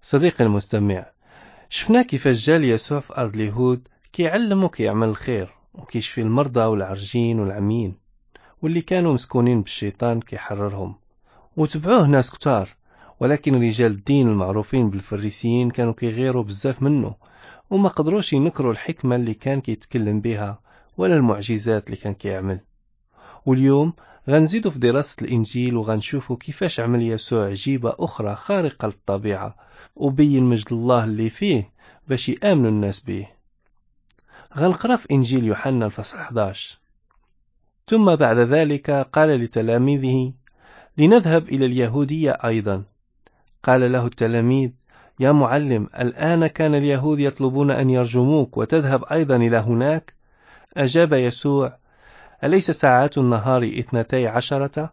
صديقي المستمع، شفنا كيفاش جا يسوع في أرض اليهود كيعلم وكيعمل الخير وكيشفي المرضى والعرجين والعميين واللي كانوا مسكونين بالشيطان كيحررهم، وتبعوه ناس كتار. ولكن رجال الدين المعروفين بالفريسيين كانوا كيغيروا بزاف منه وما قدروش ينكروا الحكمة اللي كان كيتكلم بها ولا المعجزات اللي كان كيعمل. واليوم غنزيدوا في دراسة الإنجيل وغنشوفوا كيفاش عمل يسوع عجيبة أخرى خارقة للطبيعة وبين مجد الله اللي فيه باش يآمنوا الناس به. غنقرأ في إنجيل يوحنا الفصل 11. ثم بعد ذلك قال لتلاميذه: لنذهب إلى اليهودية أيضا. قال له التلاميذ: يا معلم، الآن كان اليهود يطلبون أن يرجموك وتذهب أيضا إلى هناك؟ أجاب يسوع: أليس ساعات النهار 12؟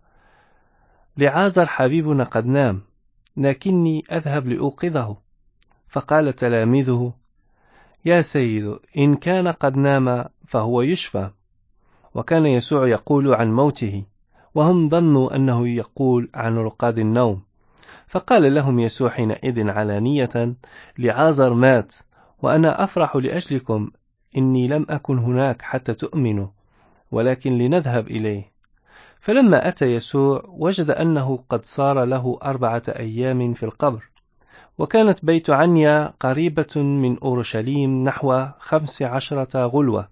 لعازر حبيبنا قد نام، لكني أذهب لأوقظه. فقال تلاميذه: يا سيد، إن كان قد نام فهو يشفى. وكان يسوع يقول عن موته، وهم ظنوا أنه يقول عن رقاد النوم. فقال لهم يسوع حينئذ علانية: لعازر مات، وأنا أفرح لأجلكم إني لم أكن هناك حتى تؤمنوا، ولكن لنذهب إليه. فلما أتى يسوع وجد أنه قد صار له 4 أيام في القبر، وكانت بيت عنيا قريبة من أورشليم نحو 15 غلوة.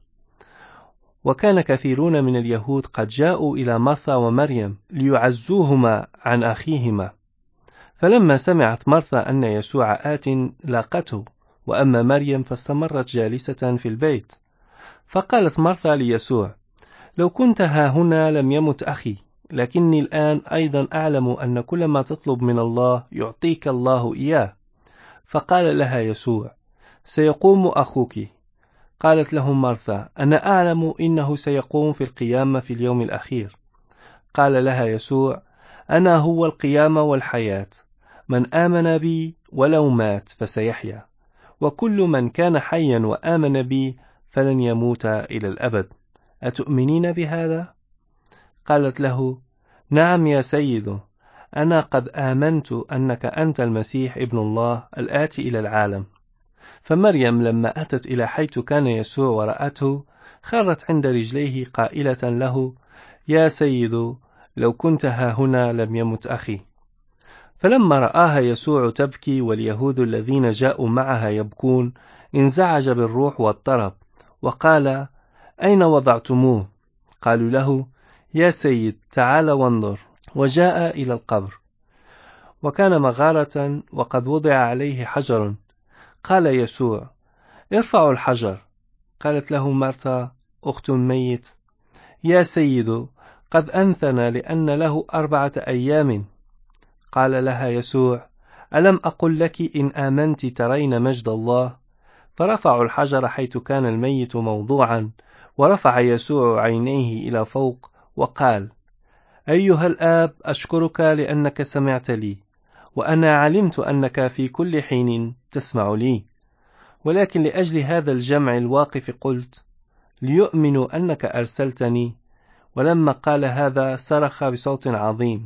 وكان كثيرون من اليهود قد جاءوا إلى مرثا ومريم ليعزوهما عن أخيهما. فلما سمعت مرثا أن يسوع آت لاقته، وأما مريم فاستمرت جالسة في البيت. فقالت مرثا ليسوع: لو كنت ها هنا لم يمت أخي، لكني الآن أيضا أعلم أن كل ما تطلب من الله يعطيك الله إياه. فقال لها يسوع: سيقوم أخوك. قالت له مرثا: أنا أعلم إنه سيقوم في القيامة في اليوم الأخير. قال لها يسوع: أنا هو القيامة والحياة، من آمن بي ولو مات فسيحيا، وكل من كان حيا وآمن بي فلن يموت إلى الأبد. أتؤمنين بهذا؟ قالت له: نعم يا سيد، أنا قد آمنت أنك أنت المسيح ابن الله الآتي إلى العالم. فمريم لما أتت إلى حيث كان يسوع ورأته خرت عند رجليه قائلة له: يا سيد، لو كنت ها هنا لم يمت أخي. فلما رآها يسوع تبكي واليهود الذين جاءوا معها يبكون انزعج بالروح واضطرب، وقال: أين وضعتموه؟ قالوا له: يا سيد، تعال وانظر. وجاء إلى القبر، وكان مغارة وقد وضع عليه حجر. قال يسوع: ارفعوا الحجر. قالت له مرثا أخت الميت: يا سيد، قد أنثن لأن له 4 أيام. قال لها يسوع: ألم أقل لك إن آمنت ترين مجد الله؟ فرفعوا الحجر حيث كان الميت موضوعا، ورفع يسوع عينيه إلى فوق وقال: أيها الآب، أشكرك لأنك سمعت لي، وأنا علمت أنك في كل حين تسمع لي، ولكن لأجل هذا الجمع الواقف قلت، ليؤمنوا أنك أرسلتني. ولما قال هذا صرخ بصوت عظيم: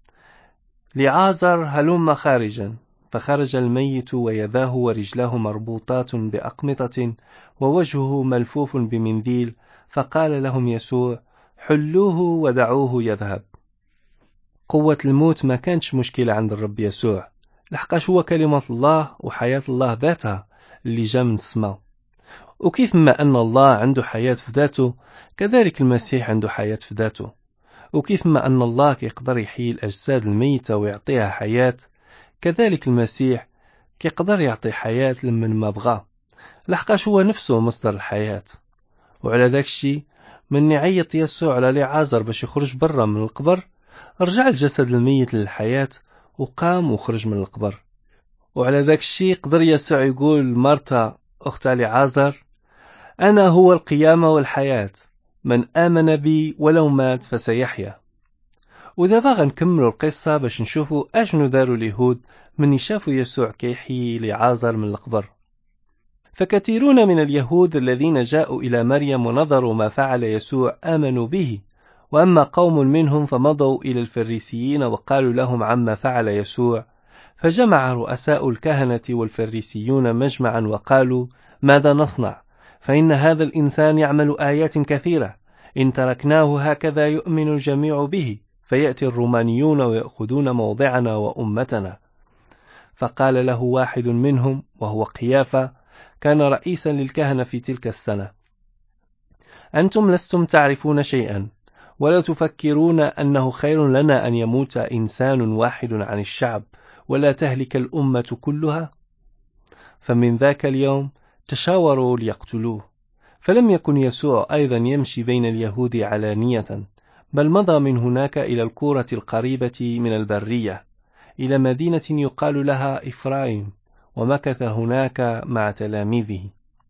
لعازر هلم خارجا. فخرج الميت ويداه ورجلاه مربوطات بأقمطة ووجهه ملفوف بمنديل. فقال لهم يسوع: حلوه ودعوه يذهب. قوة الموت ما كانتش مشكلة عند الرب يسوع، لحقاش هو كلمة الله وحياة الله ذاتها اللي جاء من السماء. وكيف ما أن الله عنده حياة في ذاته، كذلك المسيح عنده حياة في ذاته. وكيف ما أن الله يقدر يحيي الأجساد الميتة ويعطيها حياة، كذلك المسيح يقدر يعطي حياة لمن ما بغى، لحقاش هو نفسه مصدر الحياة. وعلى ذاك الشيء من يعيط يسوع على لعازر باش يخرج برا من القبر، رجع الجسد الميت للحياة وقام وخرج من القبر. وعلى ذاك الشيء قدر يسوع يقول مرتا أخت لعازر: أنا هو القيامة والحياة، من آمن بي ولو مات فسيحيا. ودابا غنكملوا القصة باش نشوفوا أشنو داروا اليهود من شافوا يسوع كيحيي لعازر من القبر. فكثيرون من اليهود الذين جاءوا إلى مريم ونظروا ما فعل يسوع آمنوا به، وأما قوم منهم فمضوا إلى الفريسيين وقالوا لهم عما فعل يسوع. فجمع رؤساء الكهنة والفريسيون مجمعا وقالوا: ماذا نصنع؟ فإن هذا الإنسان يعمل آيات كثيرة، إن تركناه هكذا يؤمن الجميع به، فيأتي الرومانيون ويأخذون موضعنا وأمتنا. فقال له واحد منهم وهو قيافة، كان رئيسا للكهنة في تلك السنة: أنتم لستم تعرفون شيئا، ولا تفكرون أنه خير لنا أن يموت إنسان واحد عن الشعب ولا تهلك الأمة كلها؟ فمن ذاك اليوم تشاوروا ليقتلوه. فلم يكن يسوع أيضا يمشي بين اليهود علانية، بل مضى من هناك إلى الكورة القريبة من البرية، إلى مدينة يقال لها إفرايم، ومكث هناك مع تلاميذه.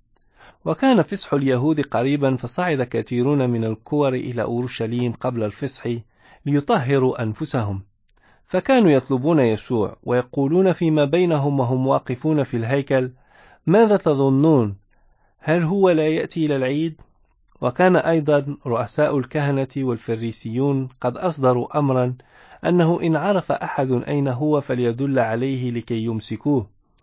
وكان فصح اليهود قريبا، فصعد كثيرون من الكور إلى أورشليم قبل الفصح ليطهروا أنفسهم، فكانوا يطلبون يسوع ويقولون فيما بينهم وهم واقفون في الهيكل: ماذا تظنون؟ هل هو لا يأتي إلى العيد؟ وكان أيضا رؤساء الكهنة والفريسيون قد أصدروا أمرا أنه إن عرف أحد أين هو فليدل عليه لكي يمسكوه.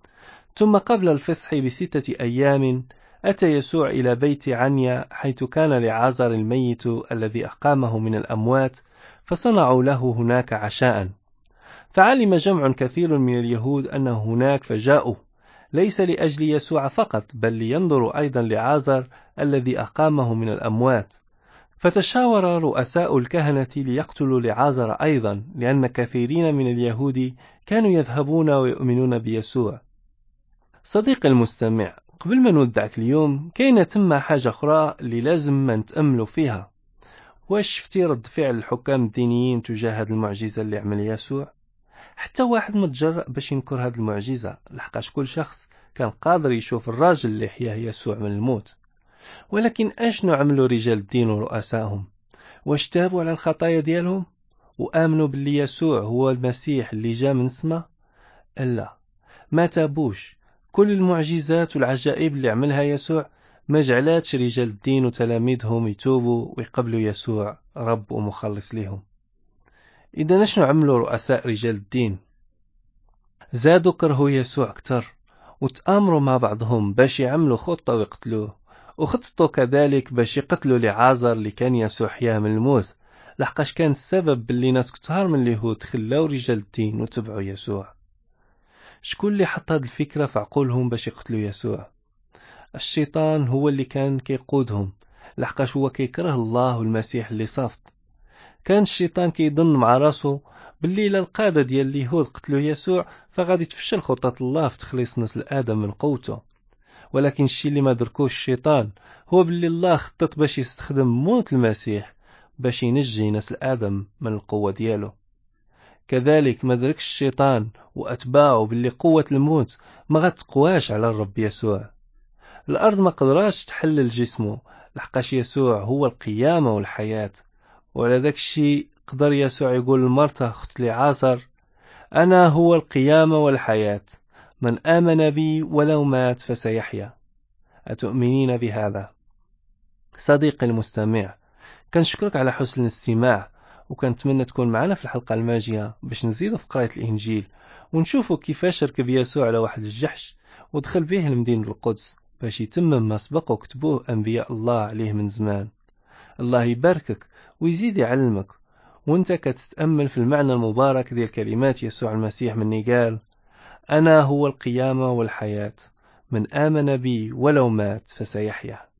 ثم قبل الفصح ب6 أيام أتى يسوع إلى بيت عنيا، حيث كان لعازر الميت الذي أقامه من الأموات، فصنعوا له هناك عشاء. فعلم جمع كثير من اليهود أنه هناك، فجاءوا ليس لأجل يسوع فقط، بل لينظروا أيضا لعازر الذي أقامه من الأموات. فتشاور رؤساء الكهنة ليقتلوا لعازر أيضا، لأن كثيرين من اليهود كانوا يذهبون ويؤمنون بيسوع. صديق المستمع، قبل ما نودعك اليوم كاينة تما حاجة أخرى اللي لازم ما نتأملوا فيها. واش شفتي رد فعل الحكام الدينيين تجاه هذه المعجزة اللي عمل يسوع؟ حتى واحد متجرأ باش ينكر هذه المعجزة، لحقاش كل شخص كان قادر يشوف الراجل اللي حياه يسوع من الموت. ولكن اشنو عملوا رجال الدين ورؤسائهم؟ واش تابوا على الخطايا ديالهم وآمنوا باللي يسوع هو المسيح اللي جاء من السماء؟ لا، ما تابوش. كل المعجزات والعجائب اللي عملها يسوع ما جعلاتش رجال الدين وتلاميذهم يتوبوا ويقبلوا يسوع رب ومخلص لهم. إذا شنو عملوا رؤساء رجال الدين؟ زادوا كرهوا يسوع أكثر، وتآمروا مع بعضهم باش يعملوا خطة ويقتلوه، وخططوا كذلك باش يقتلوا لعازر اللي كان يسوع حياه من الموت، لحقاش كان السبب باللي ناس كتار من اليهود خلاو رجال الدين وتبعوا يسوع. شكون اللي حط هاد الفكرة في عقولهم باش يقتلوا يسوع؟ الشيطان هو اللي كان كيقودهم، لحقاش هو كيكره الله والمسيح اللي صافت. كان الشيطان كيظن مع راسه باللي إلا القادة ديال اليهود قتلوا يسوع فغادي تفشل خطة الله في تخليص نسل آدم من قوته. ولكن الشيء اللي ما دركوش الشيطان هو باللي الله خطط باش يستخدم موت المسيح باش ينجي نسل آدم من القوة دياله. كذلك ما دركش الشيطان وأتباعه باللي قوة الموت ما غتقواش على الرب يسوع. الأرض ما قدراش تحلل جسمه، لحقاش يسوع هو القيامة والحياة. وعلى ذاك الشيء قدر يسوع يقول لمرته أخت لعازر: أنا هو القيامة والحياة، من آمن بي ولو مات فسيحيا. أتؤمنين بهذا؟ صديقي المستمع، كنشكرك على حسن الاستماع، وكنتمنى تكون معنا في الحلقة الماجية باش نزيد في قراءة الإنجيل ونشوفوا كيفاش ركب يسوع على واحد الجحش ودخل به لمدينة القدس باش يتمم ما سبق وكتبوه أنبياء الله عليه من زمان. الله يباركك ويزيد يعلمك وانت كتتأمل في المعنى المبارك ديال كلمات يسوع المسيح من قال: أنا هو القيامة والحياة، من آمن بي ولو مات فسيحيا.